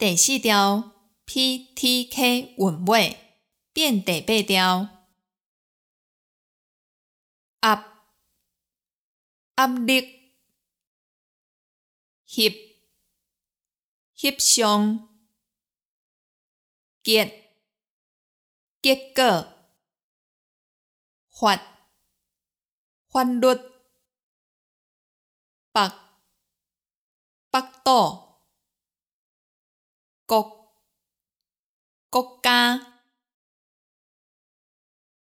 第4条 PTK 韵尾变第8条。压力，翕相，结果，法律，北岛，国家。